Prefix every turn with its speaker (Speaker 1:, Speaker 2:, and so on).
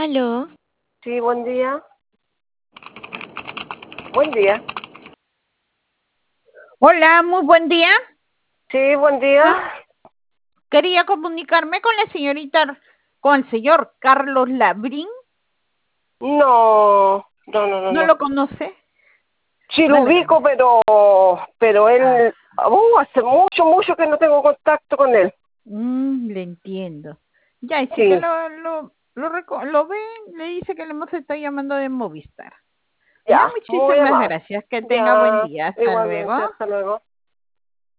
Speaker 1: Aló.
Speaker 2: Sí, buen día. Buen día.
Speaker 3: Hola, muy buen día.
Speaker 2: Sí, buen día.
Speaker 3: Quería comunicarme con la señorita, con el señor Carlos Labrín.
Speaker 2: No,
Speaker 3: ¿No
Speaker 2: no.
Speaker 3: lo conoce?
Speaker 2: Sí, lo
Speaker 3: No le
Speaker 2: ubico,
Speaker 3: conoce.
Speaker 2: pero él, hace mucho que no tengo contacto con él.
Speaker 3: Le entiendo. Ya, y sí que
Speaker 2: Sí,
Speaker 3: lo ve, le dice que le hemos estado llamando de Movistar. Ya,
Speaker 2: ya, muy
Speaker 3: muchísimas
Speaker 2: amable.
Speaker 3: gracias. Que tenga buen
Speaker 2: Ya,
Speaker 3: día. Hasta
Speaker 2: igualmente,
Speaker 3: luego.
Speaker 2: hasta luego.